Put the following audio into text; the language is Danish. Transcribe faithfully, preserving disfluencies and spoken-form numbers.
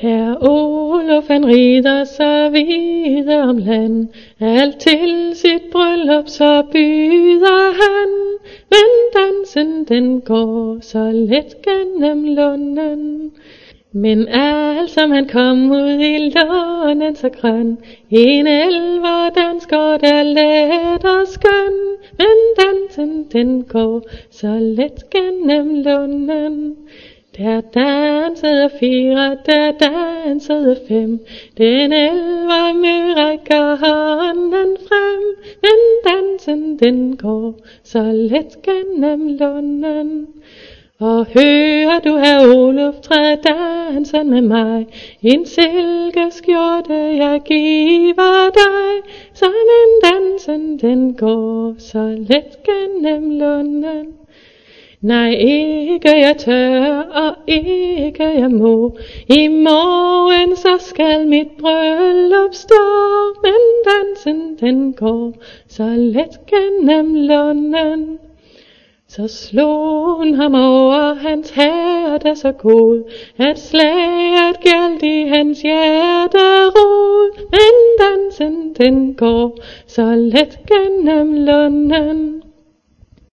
Herr Olof han rider så videre om land, alt til sit bryllup så byder han. Men dansen den går så let gennem lunden, men alt som han kom ud i lunden så grøn, en elver dansker der let og skøn. Men dansen den går så let gennem lunden. Der dansede fire, der dansede fem, den elver med rækker hånden frem. Men dansen den går så let gennem lunden. Og hører du herr Olof, træd dansen med mig, en silkeskjorte jeg giver dig. Så men dansen den går så let gennem lunden. Nej, ikke jeg tør, og ikke jeg må, i morgen så skal mit bryllup stå. Men dansen den går så let gennem lunden. Så slog hun ham over hans hærde så god, at slaget gjaldt i hans hjerterod. Men dansen den går så let gennem lunden.